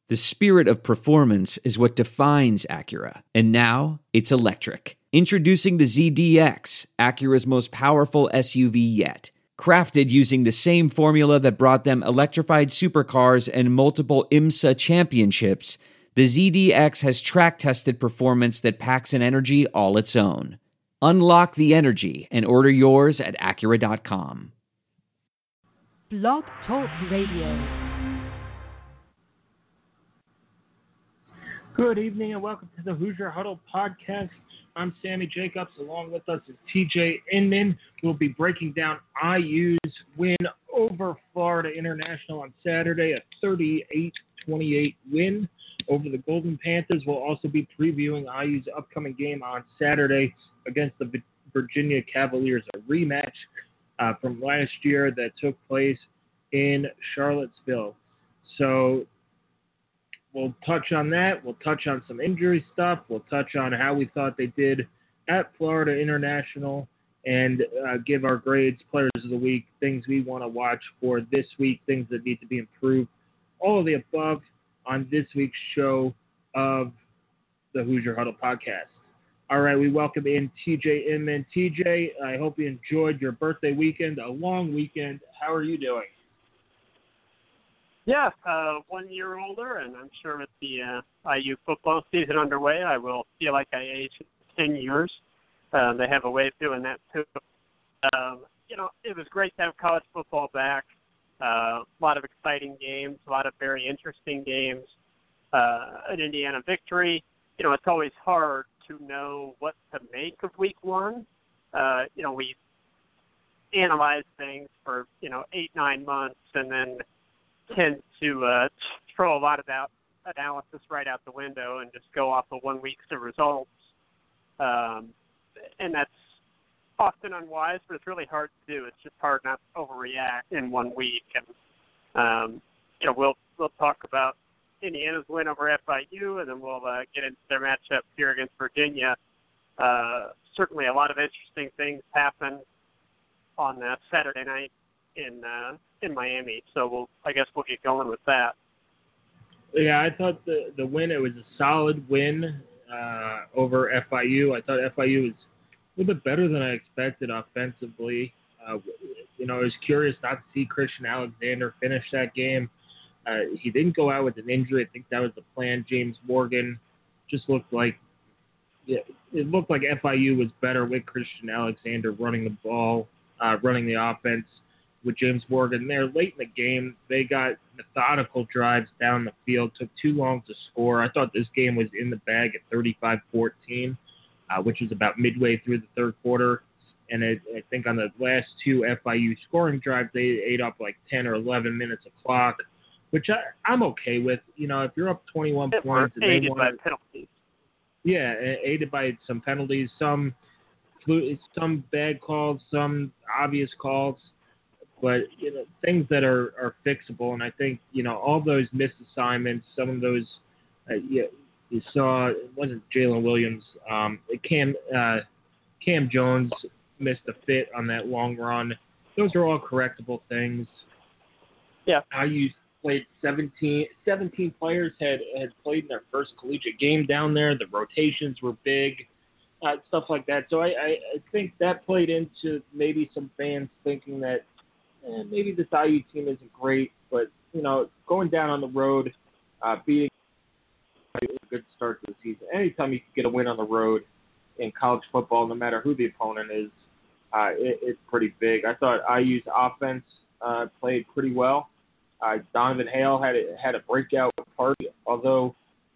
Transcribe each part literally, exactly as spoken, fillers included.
The spirit of performance is what defines Acura. And now, it's electric. Introducing the Z D X, Acura's most powerful S U V yet. Crafted using the same formula that brought them electrified supercars and multiple IMSA championships, the Z D X has track-tested performance that packs an energy all its own. Unlock the energy and order yours at Acura dot com. Blog Talk Radio. Good evening and welcome to the Hoosier Huddle podcast. I'm Sammy Jacobs. Along with us is T J Inman. We'll be breaking down I U's win over Florida International on Saturday, a thirty-eight twenty-eight win over the Golden Panthers. We'll also be previewing I U's upcoming game on Saturday against the Virginia Cavaliers, a rematch uh, from last year that took place in Charlottesville. So we'll touch on that. We'll touch on some injury stuff. We'll touch on how we thought they did at Florida International and uh, give our grades, players of the week, things we want to watch for this week, things that need to be improved. All of the above on this week's show of the Hoosier Huddle podcast. All right, we welcome in T J Inman. T J, I hope you enjoyed your birthday weekend, a long weekend. How are you doing? Yeah, uh, one year older, and I'm sure with the uh, I U football season underway, I will feel like I aged ten years. Uh, they have a way of doing that, too. Um, you know, it was great to have college football back. Uh, a lot of exciting games, a lot of very interesting games. Uh, an Indiana victory. You know, it's always hard to know what to make of week one. Uh, you know, we analyze things for, you know, eight, nine months, and then tend to uh, throw a lot of that analysis right out the window and just go off of one week's of results. Um, and that's often unwise, but it's really hard to do. It's just hard not to overreact in one week. And, um, you know, we'll, we'll talk about Indiana's win over F I U, and then we'll uh, get into their matchup here against Virginia. Uh, certainly a lot of interesting things happen on uh, Saturday night in uh, in Miami, so we'll I guess we'll get going with that. Yeah, I thought the the win, it was a solid win uh, over F I U. I thought F I U was a little bit better than I expected offensively. Uh, you know, I was curious not to see Christian Alexander finish that game. Uh, he didn't go out with an injury. I think that was the plan. James Morgan just looked like yeah, it looked like F I U was better with Christian Alexander running the ball, uh, running the offense. With James Morgan there late in the game, they got methodical drives down the field, took too long to score. I thought this game was in the bag at thirty-five fourteen, uh, which was about midway through the third quarter. And it, I think on the last two F I U scoring drives, they ate up like ten or eleven minutes of clock, which I, I'm okay with. You know, if you're up twenty-one it points and aided they want by penalties. Yeah, aided by some penalties, some some bad calls, some obvious calls. But, you know, things that are, are fixable. And I think, you know, all those missed assignments, some of those, uh, you, you saw, it wasn't Jalen Williams. Um, Cam, uh, Cam Jones missed a fit on that long run. Those are all correctable things. Yeah. I used played seventeen, seventeen players had, had played in their first collegiate game down there. The rotations were big, uh, stuff like that. So I, I, I think that played into maybe some fans thinking that, Eh, maybe this I U team isn't great, but, you know, going down on the road, uh, being a good start to the season. Anytime you can get a win on the road in college football, no matter who the opponent is, uh, it, it's pretty big. I thought I U's offense uh, played pretty well. Uh, Donovan Hale had a, had a breakout party, although,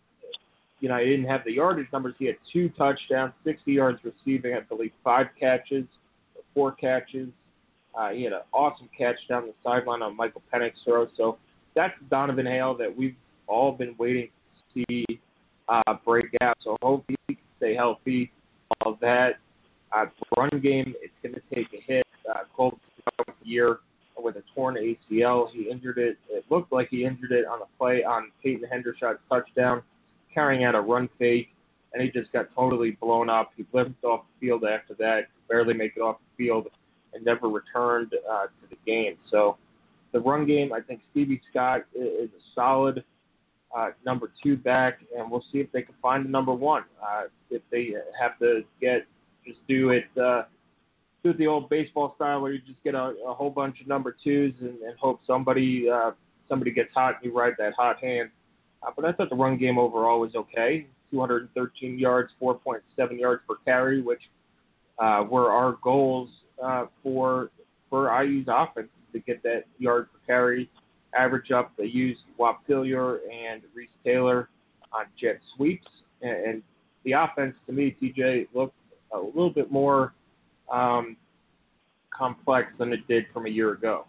you know, he didn't have the yardage numbers. He had two touchdowns, sixty yards receiving, I believe five catches, four catches. Uh, he had an awesome catch down the sideline on Michael Penix's throw. So that's Donovan Hale that we've all been waiting to see uh, break out. So hopefully he can stay healthy. All of that. Uh, run game, it's going to take a hit. Uh, Colts year with a torn A C L. He injured it. It looked like he injured it on a play on Peyton Hendershot's touchdown, carrying out a run fake, and he just got totally blown up. He limped off the field after that, could barely make it off the field, and never returned uh, to the game. So the run game, I think Stevie Scott is a solid uh, number two back, and we'll see if they can find the number one. Uh, if they have to get just do it uh, do it the old baseball style where you just get a, a whole bunch of number twos and, and hope somebody uh, somebody gets hot and you ride that hot hand. Uh, but I thought the run game overall was okay. two hundred thirteen yards, four point seven yards per carry, which uh, were our goals uh, for for I U's offense to get that yard per carry average up. They used Whop Philyor and Reese Taylor on jet sweeps, and, and the offense to me, T J, looked a little bit more um, complex than it did from a year ago.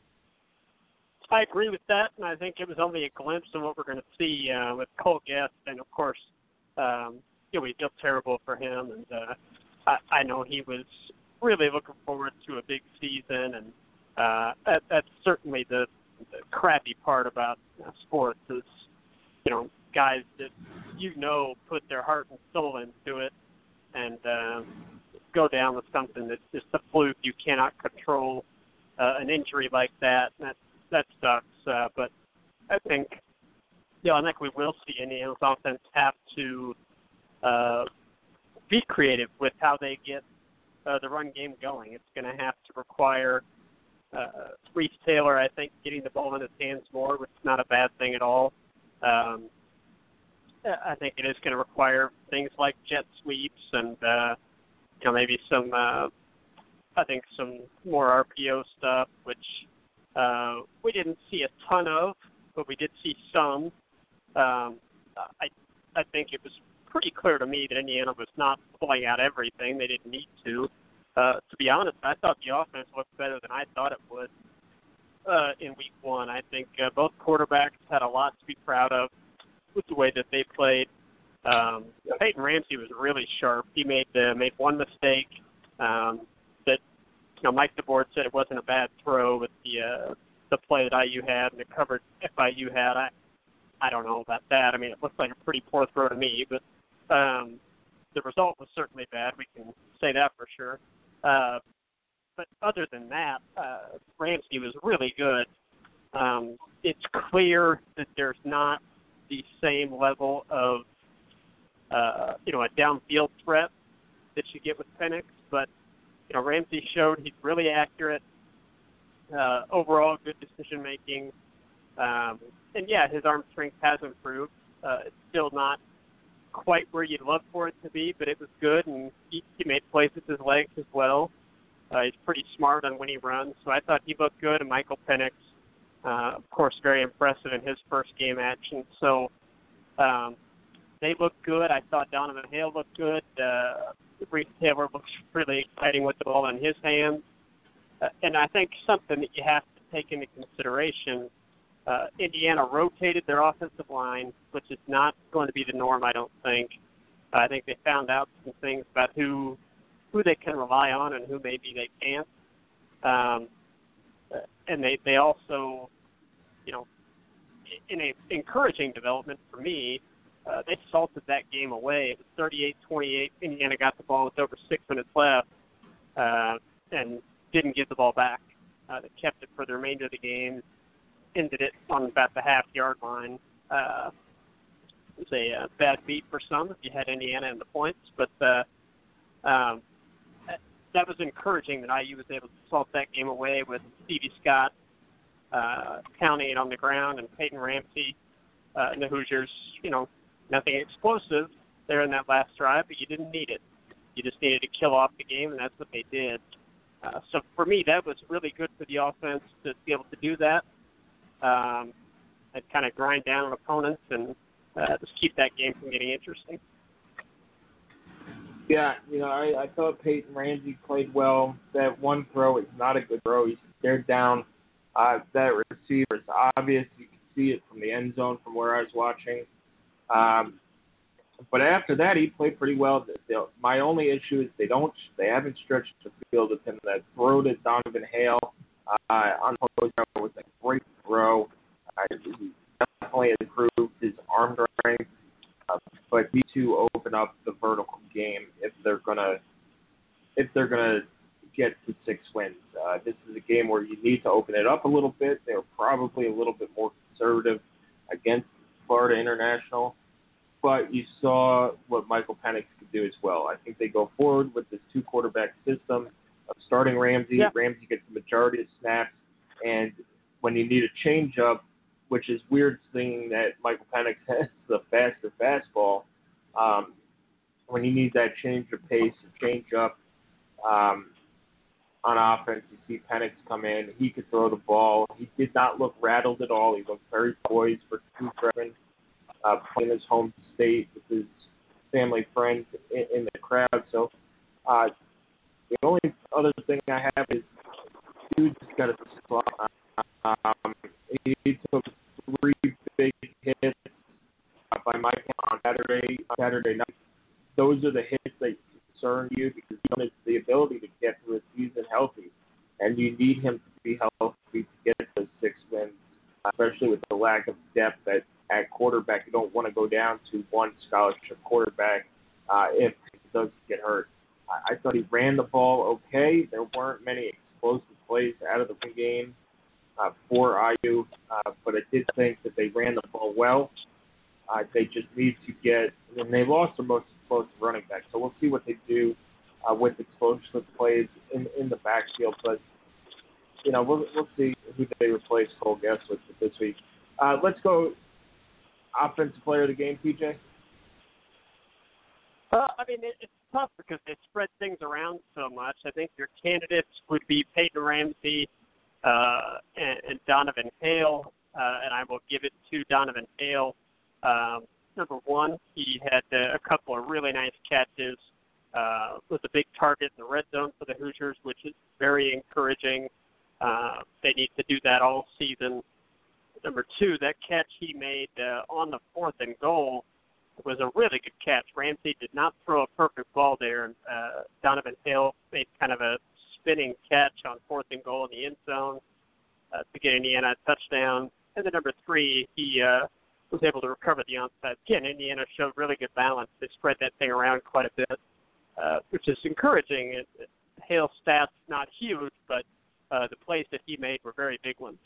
I agree with that, and I think it was only a glimpse of what we're going to see uh, with Cole Gest, and of course, um, you know, we feel terrible for him, and uh, I, I know he was really looking forward to a big season, and uh, that, that's certainly the, the crappy part about uh, sports is, you know, guys that you know put their heart and soul into it, and uh, go down with something that's just a fluke. You cannot control uh, an injury like that. That that sucks. Uh, but I think, you know, I think we will see Indiana's offense have to uh, be creative with how they get uh, the run game going. It's going to have to require uh, Reese Taylor, I think, getting the ball in his hands more, which is not a bad thing at all. Um, I think it is going to require things like jet sweeps and, uh, you know, maybe some, uh, I think, some more R P O stuff, which uh, we didn't see a ton of, but we did see some. Um, I I think it was pretty clear to me that Indiana was not pulling out everything. They didn't need to. Uh, to be honest, I thought the offense looked better than I thought it would uh, in week one. I think uh, both quarterbacks had a lot to be proud of with the way that they played. Um, Peyton Ramsey was really sharp. He made uh, made one mistake um, that, you know, Mike DeBoard said it wasn't a bad throw with the uh, the play that I U had and the coverage F I U had. I I don't know about that. I mean, it looked like a pretty poor throw to me, but um, the result was certainly bad. We can say that for sure. Uh, but other than that, uh, Ramsey was really good. Um, it's clear that there's not the same level of, uh, you know, a downfield threat that you get with Penix, but, you know, Ramsey showed he's really accurate, uh, overall good decision making, um, and yeah, his arm strength has improved. Uh, it's still not quite where you'd love for it to be, but it was good, and he, he made plays with his legs as well. Uh, he's pretty smart on when he runs, so I thought he looked good, and Michael Penix, Uh, of course, very impressive in his first game action. So um, they looked good. I thought Donovan Hale looked good. Uh, Reese Taylor looks really exciting with the ball in his hands. Uh, and I think something that you have to take into consideration, uh, Indiana rotated their offensive line, which is not going to be the norm, I don't think. Uh, I think they found out some things about who who they can rely on and who maybe they can't. Um, and they, they also, you know, in a encouraging development for me, uh, they salted that game away. It was thirty-eight twenty-eight. Indiana got the ball with over six minutes left uh, and didn't give the ball back. Uh, they kept it for the remainder of the game, ended it on about the half-yard line. Uh, it was a uh, bad beat for some if you had Indiana in the points, but uh, um, that was encouraging that I U was able to salt that game away with Stevie Scott uh, counting it on the ground and Peyton Ramsey uh, and the Hoosiers, you know, nothing explosive there in that last drive, but you didn't need it. You just needed to kill off the game, and that's what they did. Uh, so for me, that was really good for the offense to be able to do that um, and kind of grind down on opponents and uh, just keep that game from getting interesting. Yeah, you know, I, I thought Peyton Ramsey played well. That one throw is not a good throw. He stared down uh, that receiver. It's obvious. You can see it from the end zone from where I was watching. Um, but after that, he played pretty well. The, the, my only issue is they don't, they haven't stretched the field with him. That throw to Donovan Hale uh, on Hoser was a great throw. Uh, he definitely improved his arm strength. Uh, but these two open up the vertical game if they're gonna if they're gonna get to six wins. Uh, this is a game where you need to open it up a little bit. They were probably a little bit more conservative against Florida International, but you saw what Michael Penix could do as well. I think they go forward with this two-quarterback system of starting Ramsey. Yeah. Ramsey gets the majority of snaps, and when you need a change-up, which is weird seeing that Michael Penix has the faster fastball, um, when you need that change of pace and change up um, on offense, you see Penix come in. He could throw the ball. He did not look rattled at all. He looked very poised for two freshman, uh, playing his home state with his family friends in, in the crowd. So uh, the only other thing I have is dude's got a slot. Um, he took three big hits uh, by Mike on Saturday, on Saturday night. Those are the hits that concern you because he has the ability to get through a season healthy, and you need him to be healthy to get those six wins, especially with the lack of depth at, at quarterback. You don't want to go down to one scholarship quarterback uh, if he does get hurt. I, I thought he ran the ball okay. There weren't many explosive plays out of the run game uh, for I U, uh, but I did think that they ran the ball well. Uh, they just need to get, and they lost their most explosive running back, so we'll see what they do uh, with explosive plays in in the backfield. But you know, we'll we'll see who they replace Cole Guess with this week. Uh, let's go offensive player of the game, P J. Uh, I mean, it, it's tough because they spread things around so much. I think your candidates would be Peyton Ramsey uh, and, and Donovan Hale, uh, and I will give it to Donovan Hale. Um, number one, he had uh, a couple of really nice catches. Uh, was a big target in the red zone for the Hoosiers, which is very encouraging. Uh, they need to do that all season. Number two, that catch he made uh, on the fourth and goal was a really good catch. Ramsey did not throw a perfect ball there. And uh, Donovan Hale made kind of a spinning catch on fourth and goal in the end zone uh, to get Indiana a touchdown. And then number three, he uh, was able to recover the onside. Again, Indiana showed really good balance. They spread that thing around quite a bit, uh, which is encouraging. It, it, Hale's stats not huge, but uh, the plays that he made were very big ones.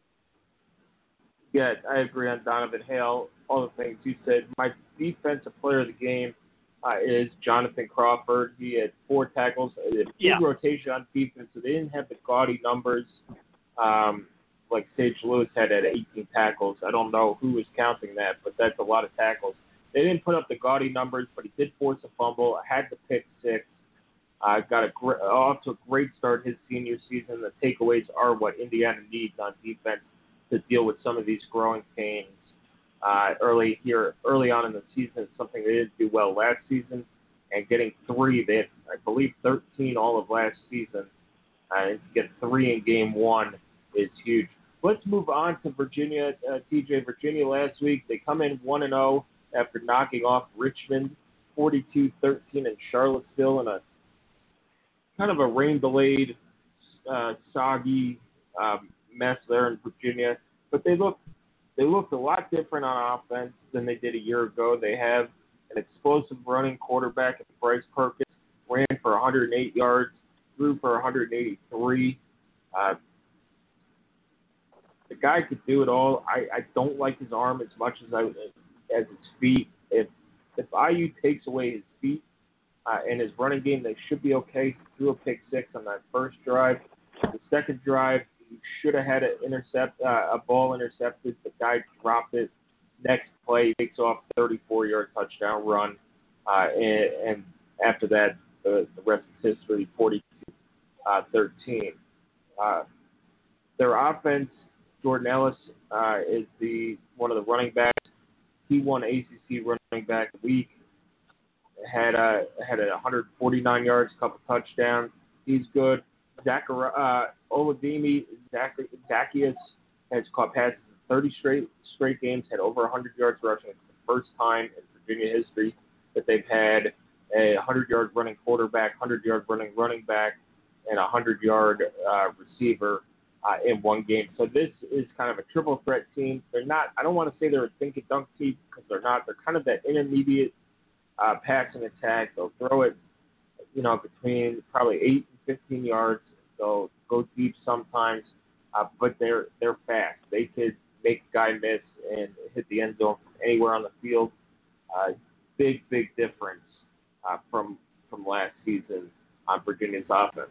Yeah, I agree on Donovan Hale. All the things you said. My defensive player of the game uh, is Jonathan Crawford. He had four tackles, a big yeah. rotation on defense, so they didn't have the gaudy numbers um, like Sage Lewis had at eighteen tackles. I don't know who was counting that, but that's a lot of tackles. They didn't put up the gaudy numbers, but he did force a fumble, had the pick six. Uh, got a gr- off to a great start his senior season. The takeaways are what Indiana needs on defense to deal with some of these growing pains uh, early here, early on in the season. It's something they didn't do well last season, and getting three, they had, I believe, thirteen all of last season, uh, and to get three in game one is huge. Let's move on to Virginia. Uh, T J, Virginia last week, they come in one and oh after knocking off Richmond forty-two thirteen in Charlottesville in a kind of a rain-delayed, uh, soggy um, mess there in Virginia. But they look they looked a lot different on offense than they did a year ago. They have an explosive running quarterback in Bryce Perkins, ran for one hundred eight yards, threw for one hundred eighty-three. Uh, the guy could do it all. I, I don't like his arm as much as I as his feet. If if I U takes away his feet uh, and his running game, they should be okay. He threw a pick six on that first drive. The second drive, he should have had an intercept, uh, a ball intercepted. The guy dropped it. Next play, he takes off thirty-four-yard touchdown run, uh, and, and after that, the, the rest is history. forty-two thirteen. Uh, their offense, Jordan Ellis uh, is the one of the running backs. He won A C C running back week. Had a had a one hundred forty-nine yards, a couple touchdowns. He's good. Zachari, uh, Oladimi Zacchaeus has caught passes in thirty straight straight games, had over one hundred yards rushing. It's the first time in Virginia history that they've had a one hundred-yard running quarterback, one hundred-yard running running back, and a one hundred-yard uh, receiver uh, in one game. So this is kind of a triple threat team. They're not. I don't want to say they're a dink and dunk team because they're not. They're kind of that intermediate uh, passing attack. They'll throw it, you know, between probably eight and fifteen yards. They'll go deep sometimes, uh, but they're they're fast. They could make a guy miss and hit the end zone anywhere on the field. Uh, big, big difference uh, from from last season on Virginia's offense.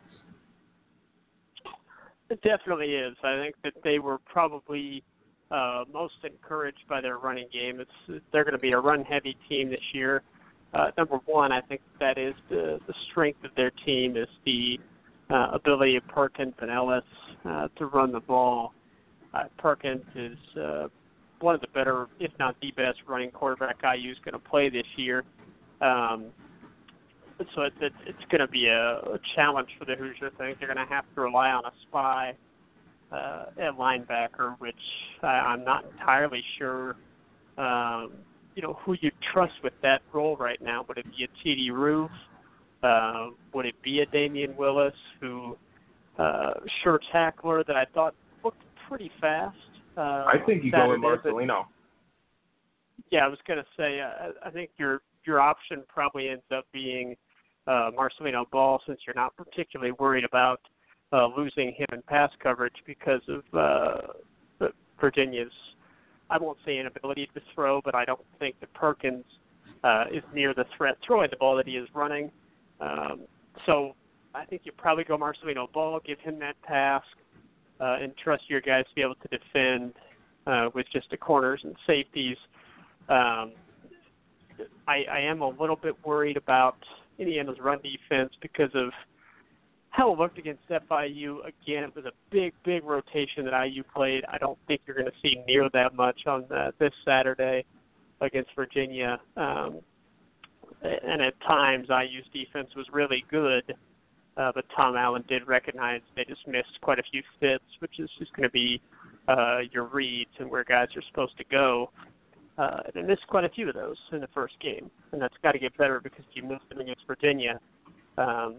It definitely is. I think that they were probably uh, most encouraged by their running game. It's they're going to be a run-heavy team this year. Uh, number one, I think that is the, the strength of their team is the uh, ability of Perkins and Ellis uh, to run the ball. Uh, Perkins is uh, one of the better, if not the best, running quarterback I U is going to play this year. Um, so it, it, it's going to be a, a challenge for the Hoosiers. I think they're going to have to rely on a spy uh, at linebacker, which I, I'm not entirely sure, um, you know, who you trust with that role right now. Would it be a T D Roof? Uh, would it be a Damian Willis, who uh, sure tackler that I thought looked pretty fast? Uh, I think you go with Marcelino. Yeah, I was going to say, uh, I think your your option probably ends up being uh, Marcelino Ball, since you're not particularly worried about uh, losing him in pass coverage because of uh, Virginia's, I won't say inability to throw, but I don't think that Perkins uh, is near the threat throwing the ball that he is running. Um, so I think you probably go Marcelino Ball, give him that task, uh, and trust your guys to be able to defend uh, with just the corners and safeties. Um, I, I am a little bit worried about Indiana's run defense because of how it looked against F I U. Again, it was a big, big rotation that I U played. I don't think you're going to see near that much on the, this Saturday against Virginia. Um, and at times, I U's defense was really good, uh, but Tom Allen did recognize they just missed quite a few fits, which is just going to be uh, your reads and where guys are supposed to go. Uh, they missed quite a few of those in the first game, and that's got to get better because you missed them against Virginia. Um,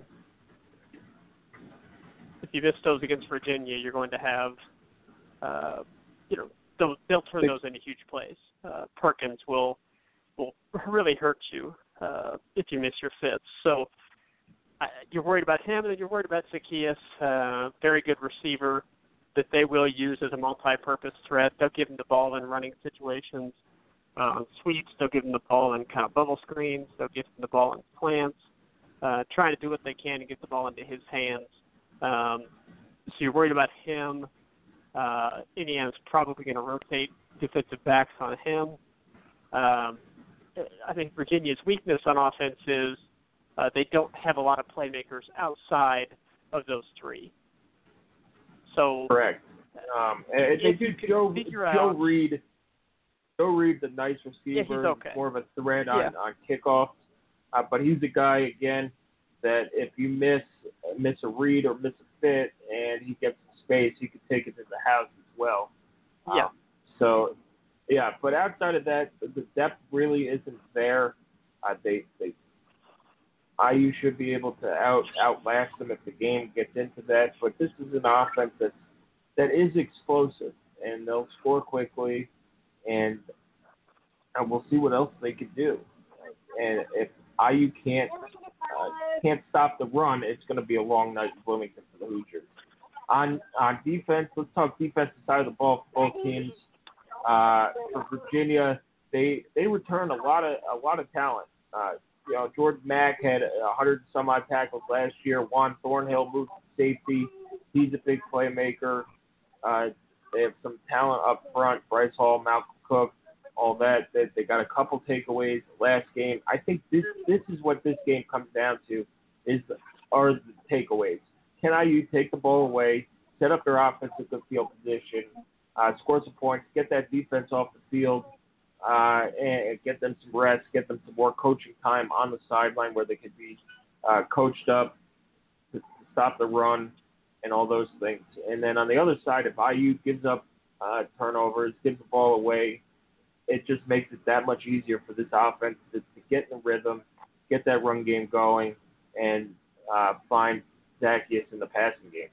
if you miss those against Virginia, you're going to have, uh, you know, they'll, they'll turn those into huge plays. Uh, Perkins will will really hurt you uh, if you miss your fits. So uh, you're worried about him, and then you're worried about Zacchaeus, uh, very good receiver that they will use as a multi-purpose threat. They'll give him the ball in running situations. Uh, on sweeps, they'll give him the ball in kind of bubble screens. They'll give him the ball in slants, uh, trying to do what they can to get the ball into his hands. Um, so you're worried about him. Uh, Indiana's probably going to rotate defensive backs on him. Um, I think Virginia's weakness on offense is uh, they don't have a lot of playmakers outside of those three. So correct. Um, and they do Joe, Joe Reed. Joe Reed's a nice receiver, yeah, okay. more of a threat on, yeah. on kickoffs. Uh, but he's a guy, again, that if you miss miss a read or miss a fit and he gets some space, he could take it to the house as well. Yeah. Um, so, yeah, but outside of that, the depth really isn't there. Uh, they, they, I U should be able to out outlast them if the game gets into that. But this is an offense that's, that is explosive, and they'll score quickly. And, and we'll see what else they can do. And if I U can't uh, can't stop the run, it's going to be a long night in Bloomington for the Hoosiers. On on defense, let's talk defensive side of the ball for both teams. Uh, for Virginia, they they return a lot of a lot of talent. Uh, you know, Jordan Mack had a hundred some odd tackles last year. Juan Thornhill moved to safety. He's a big playmaker. Uh, they have some talent up front. Bryce Hall, Malcolm Cook, all that. They, they got a couple takeaways last game. I think this this is what this game comes down to, is the, are the takeaways. Can I U take the ball away, set up their offensive good field position, uh, score some points, get that defense off the field, uh, and get them some rest, get them some more coaching time on the sideline where they could be uh, coached up to, to stop the run and all those things. And then on the other side, if I U gives up uh, turnovers, gives the ball away, it just makes it that much easier for this offense to, to get in the rhythm, get that run game going, and uh, find Zacchaeus in the passing game.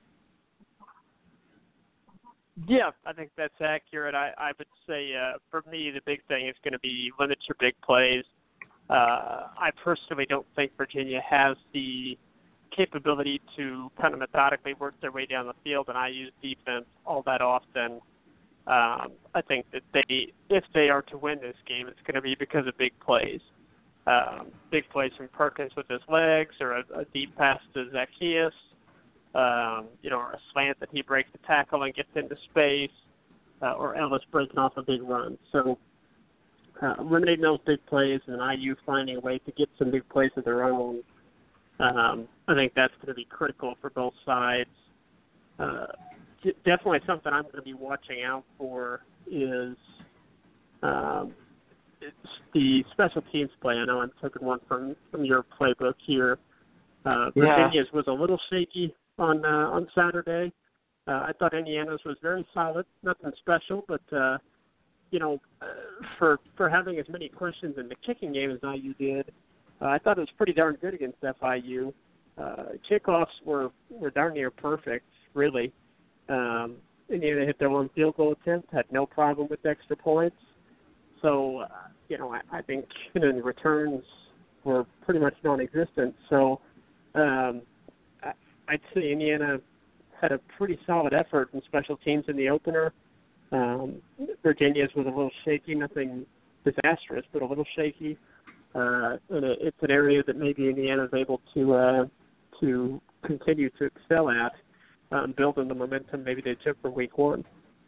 Yeah, I think that's accurate. I, I would say uh, for me the big thing is going to be limit your big plays. Uh, I personally don't think Virginia has the capability to kind of methodically work their way down the field, and I use defense all that often Um, I think that they, if they are to win this game, it's going to be because of big plays. Um, big plays from Perkins with his legs, or a, a deep pass to Zacchaeus, um, you know, or a slant that he breaks the tackle and gets into space, uh, or Ellis breaking off a big run. So uh, eliminating those big plays and I U finding a way to get some big plays of their own, um, I think that's going to be critical for both sides. Uh, definitely something I'm going to be watching out for is um, it's the special teams play. I know I'm taking one from, from your playbook here. Uh, Virginia's yeah. was a little shaky on uh, on Saturday. Uh, I thought Indiana's was very solid, nothing special, but uh, you know, uh, for for having as many questions in the kicking game as I U did, uh, I thought it was pretty darn good against F I U. Uh, kickoffs were, were darn near perfect, really. Um, Indiana hit their one field goal attempt, had no problem with extra points. So, uh, you know, I, I think you know, the returns were pretty much non-existent. So, um, I, I'd say Indiana had a pretty solid effort in special teams in the opener. Um, Virginia's was a little shaky, nothing disastrous, but a little shaky. Uh, and it, it's an area that maybe Indiana's able to uh, to continue to excel at, um, building the momentum maybe they took from week one.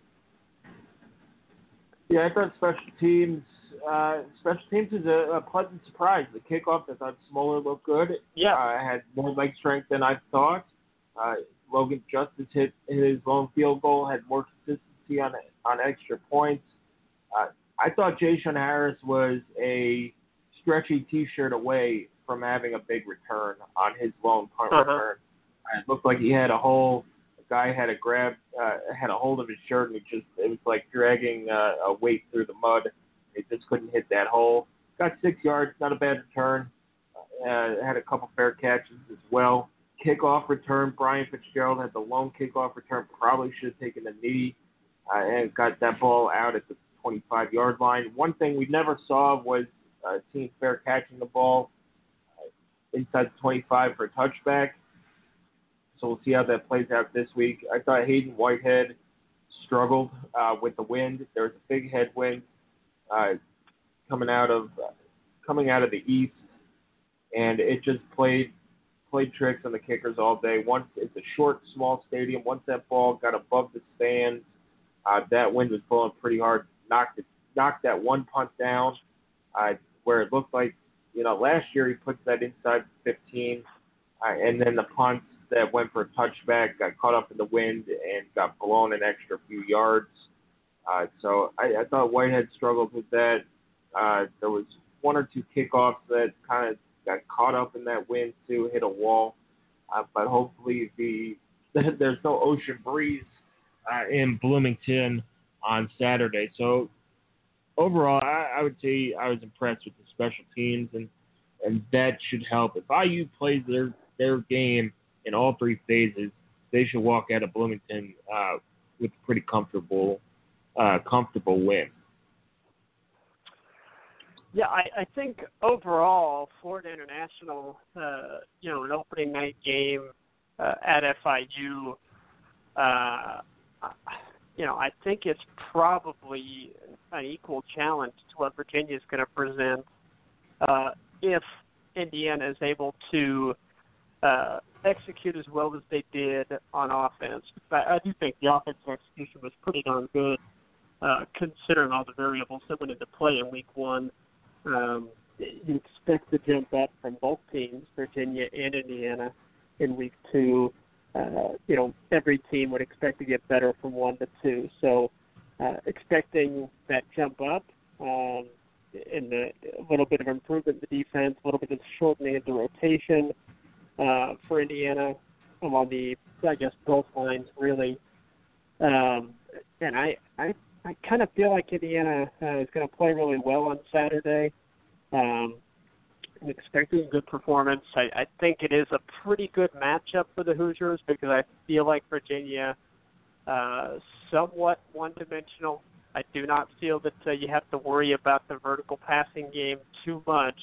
Yeah, I thought special teams uh, special teams is a, a pleasant surprise. The kickoff, I thought Smoller looked good. Yeah, uh, had more leg strength than I thought. Uh, Logan Justice hit his lone field goal, had more consistency on on extra points. Uh, I thought Ja'Shawn Harris was a stretchy T-shirt away from having a big return on his lone punt uh-huh. return. It looked like he had a hole. The guy had a grab, uh, had a hold of his shirt, and it just it was like dragging uh, a weight through the mud. It just couldn't hit that hole. Got six yards, not a bad return. Uh, had a couple fair catches as well. Kickoff return, Brian Fitzgerald had the lone kickoff return. Probably should have taken a knee uh, and got that ball out at the twenty-five-yard line. One thing we never saw was uh, team fair catching the ball uh, inside the twenty-five for a touchback. So we'll see how that plays out this week. I thought Hayden Whitehead struggled uh, with the wind. There was a big headwind uh, coming out of uh, coming out of the east, and it just played played tricks on the kickers all day. Once it's a short, small stadium. Once that ball got above the stands, uh, that wind was blowing pretty hard. Knocked it, knocked that one punt down, uh, where it looked like you know last year he puts that inside fifteen, uh, and then the punts that went for a touchback got caught up in the wind and got blown an extra few yards. Uh, so I, I thought Whitehead struggled with that. Uh, there was one or two kickoffs that kind of got caught up in that wind too, hit a wall. Uh, but hopefully the there's no ocean breeze uh, in Bloomington on Saturday. So overall, I, I would say I was impressed with the special teams, and and that should help. If I U plays their their game in all three phases, they should walk out of Bloomington uh, with a pretty comfortable, uh, comfortable win. Yeah, I, I think overall, Florida International, uh, you know, an opening night game uh, at F I U, uh, you know, I think it's probably an equal challenge to what Virginia is going to present uh, if Indiana is able to uh, execute as well as they did on offense. I, I do think the offensive execution was pretty darn good, uh, considering all the variables that went into play in week one. Um, you expect to jump up from both teams, Virginia and Indiana, in week two. Uh, you know, every team would expect to get better from one to two. So uh, expecting that jump up um, and the, a little bit of improvement in the defense, a little bit of shortening of the rotation uh, for Indiana along the, I guess, both lines, really. Um, and I, I I kind of feel like Indiana uh, is going to play really well on Saturday. Um, I'm expecting a good performance. I, I think it is a pretty good matchup for the Hoosiers because I feel like Virginia uh, somewhat one-dimensional. I do not feel that uh, you have to worry about the vertical passing game too much.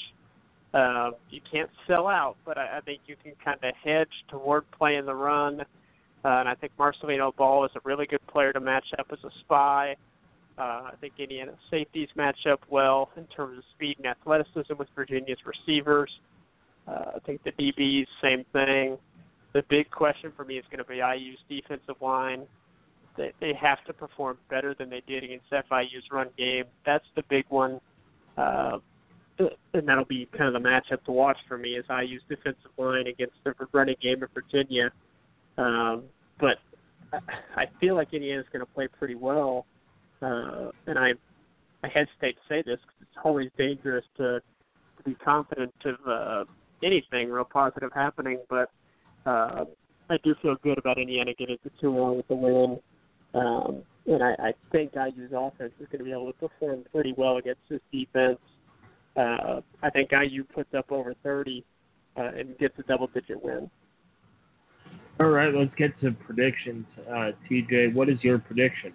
Uh, you can't sell out, but I, I think you can kind of hedge toward playing the run. Uh, and I think Marcelino Ball is a really good player to match up as a spy. Uh, I think Indiana safeties match up well in terms of speed and athleticism with Virginia's receivers. Uh, I think the D Bs, same thing. The big question for me is going to be I U's defensive line. They, they have to perform better than they did against F I U's run game. That's the big one. Uh, and that'll be kind of the matchup to watch for me is I U's defensive line against the running game of Virginia. Um, but I feel like Indiana's going to play pretty well. Uh, and I I hesitate to say this because it's always dangerous to, to be confident of uh, anything real positive happening. But uh, I do feel good about Indiana getting to two one with the win. Um, and I, I think I U's offense is going to be able to perform pretty well against this defense. Uh, I think I U puts up over thirty uh, and gets a double-digit win. All right, let's get to predictions. Uh, T J, what is your prediction?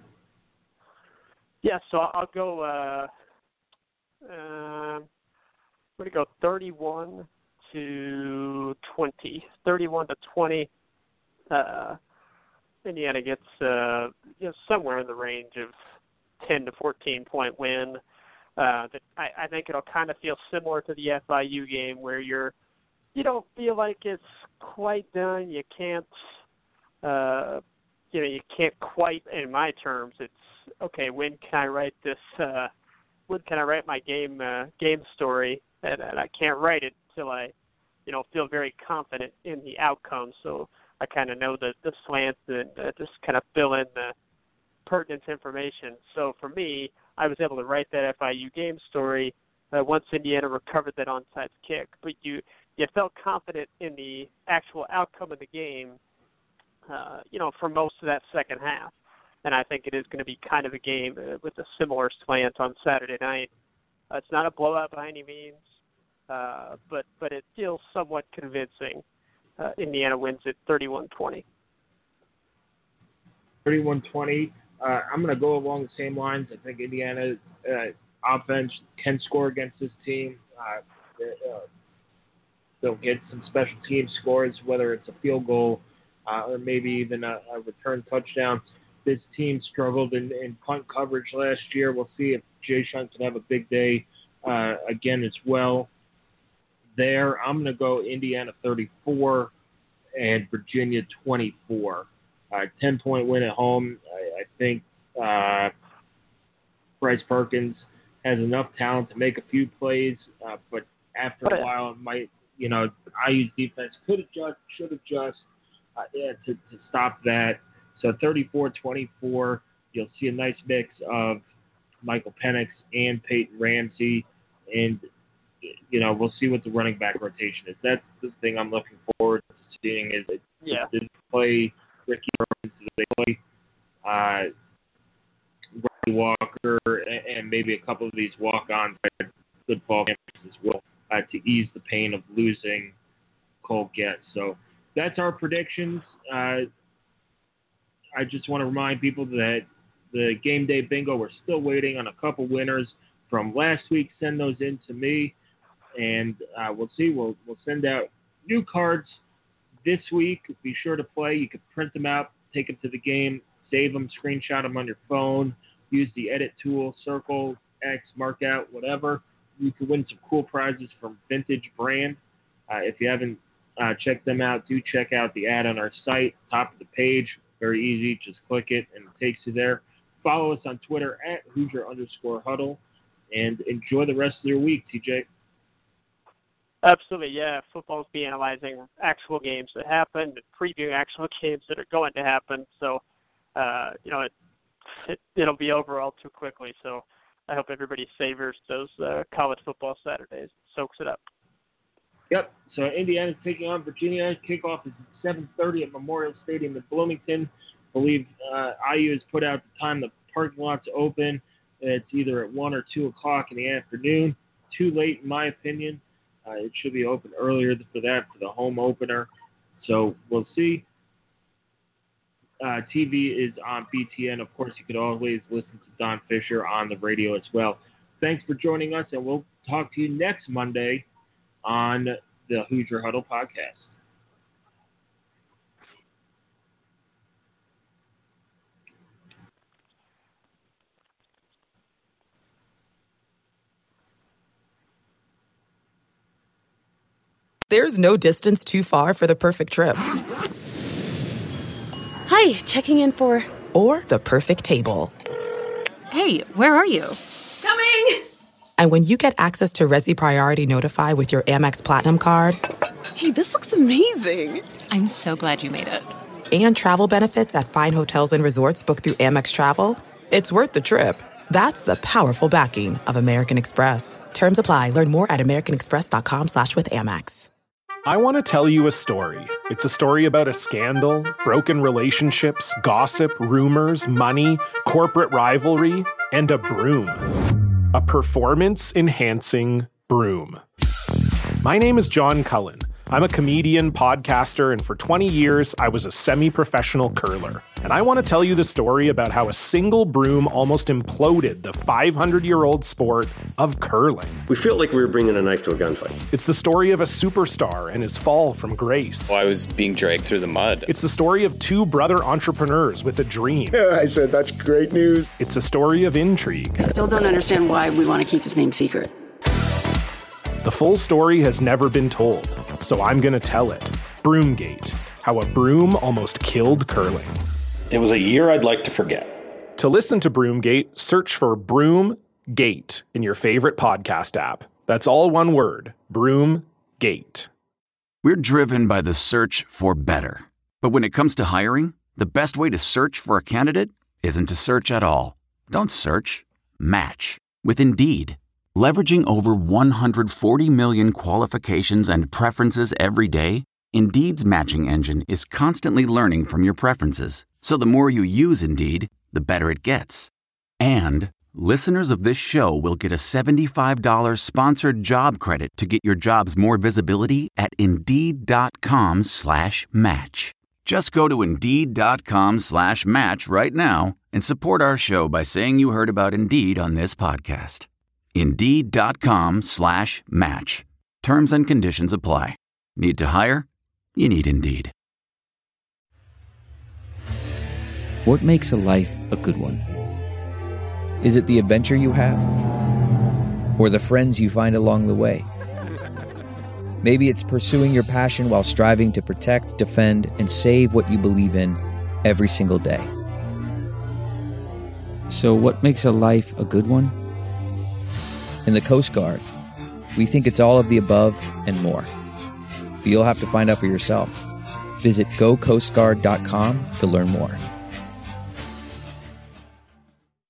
Yeah, so I'll go. Uh, uh, I'm going to go thirty-one to twenty. thirty-one to twenty. Uh, Indiana gets uh, you know, somewhere in the range of ten to fourteen point win. Uh, that I, I think it'll kind of feel similar to the F I U game where you're you don't feel like it's quite done. You can't. Uh, you know, you can't quite. In my terms, it's okay. When can I write this? Uh, when can I write my game uh, game story? And, and I can't write it until I, you know, feel very confident in the outcome. So I kind of know the the slants and uh, just kind of fill in the pertinent information. So for me, I was able to write that F I U game story uh, once Indiana recovered that onside kick. But you you felt confident in the actual outcome of the game, uh, you know, for most of that second half. And I think it is going to be kind of a game uh, with a similar slant on Saturday night. Uh, it's not a blowout by any means, uh, but but it feels somewhat convincing. Uh, Indiana wins it thirty-one twenty. thirty-one twenty. Uh, I'm going to go along the same lines. I think Indiana's uh, offense can score against this team. Uh, uh, they'll get some special team scores, whether it's a field goal uh, or maybe even a, a return touchdown. This team struggled in, in punt coverage last year. We'll see if Jay Shunt can have a big day uh, again as well. There, I'm going to go Indiana thirty-four and Virginia twenty-four. Uh, ten-point win at home. I, I think uh, Bryce Perkins has enough talent to make a few plays, uh, but after a while, it might, you know, I U's defense could adjust, should adjust uh, yeah, to, to stop that. So thirty-four twenty-four, you'll see a nice mix of Michael Penix and Peyton Ramsey, and, you know, we'll see what the running back rotation is. That's the thing I'm looking forward to seeing is that yeah. they play Ricky Burns, they play uh, Riley Walker, and, and maybe a couple of these walk-ons at good ball games as well uh, to ease the pain of losing Cole Getz. So that's our predictions. Uh, I just want to remind people that the game day bingo, we're still waiting on a couple winners from last week. Send those in to me, and uh, we'll see. We'll we'll send out new cards this week. Be sure to play. You can print them out, take them to the game, save them, screenshot them on your phone, use the edit tool, circle, X, mark out, whatever. You can win some cool prizes from Vintage Brand. Uh, if you haven't uh, checked them out, do check out the ad on our site, top of the page. Very easy. Just click it, and it takes you there. Follow us on Twitter at Hoosier underscore Huddle, and enjoy the rest of your week, T J. Absolutely, yeah. Football's be analyzing actual games that happened and previewing actual games that are going to happen. So, uh, you know, it, it, it'll be over all too quickly. So I hope everybody savors those uh, college football Saturdays, soaks it up. Yep. So Indiana's taking on Virginia. Kickoff is at seven thirty at Memorial Stadium in Bloomington. I believe uh, I U has put out the time the parking lot's open. It's either at one or two o'clock in the afternoon. Too late, in my opinion. Uh, it should be open earlier for that, for the home opener. So we'll see. Uh, T V is on B T N. Of course, you could always listen to Don Fisher on the radio as well. Thanks for joining us, and we'll talk to you next Monday on the Hoosier Huddle podcast. There's no distance too far for the perfect trip. Hi, checking in for... Or the perfect table. Hey, where are you? Coming! And when you get access to Resi Priority Notify with your Amex Platinum card... Hey, this looks amazing. I'm so glad you made it. And travel benefits at fine hotels and resorts booked through Amex Travel, it's worth the trip. That's the powerful backing of American Express. Terms apply. Learn more at americanexpress.com slash with Amex. I want to tell you a story. It's a story about a scandal, broken relationships, gossip, rumors, money, corporate rivalry, and a broom. A performance-enhancing broom. My name is John Cullen. I'm a comedian, podcaster, and for twenty years, I was a semi-professional curler. And I want to tell you the story about how a single broom almost imploded the five hundred year old sport of curling. We felt like we were bringing a knife to a gunfight. It's the story of a superstar and his fall from grace. Well, I was being dragged through the mud. It's the story of two brother entrepreneurs with a dream. I said, that's great news. It's a story of intrigue. I still don't understand why we want to keep his name secret. The full story has never been told, so I'm going to tell it. Broomgate, how a broom almost killed curling. It was a year I'd like to forget. To listen to Broomgate, search for Broomgate in your favorite podcast app. That's all one word, Broomgate. We're driven by the search for better. But when it comes to hiring, the best way to search for a candidate isn't to search at all. Don't search, match with Indeed. Leveraging over one hundred forty million qualifications and preferences every day, Indeed's matching engine is constantly learning from your preferences. So the more you use Indeed, the better it gets. And listeners of this show will get a seventy-five dollars sponsored job credit to get your jobs more visibility at Indeed.com slash match. Just go to Indeed.com slash match right now and support our show by saying you heard about Indeed on this podcast. Indeed.com slash match. Terms and conditions apply. Need to hire? You need Indeed. What makes a life a good one? Is it the adventure you have? Or the friends you find along the way? Maybe it's pursuing your passion while striving to protect, defend, and save what you believe in every single day. So what makes a life a good one? In the Coast Guard, we think it's all of the above and more. But you'll have to find out for yourself. Visit go coast guard dot com to learn more.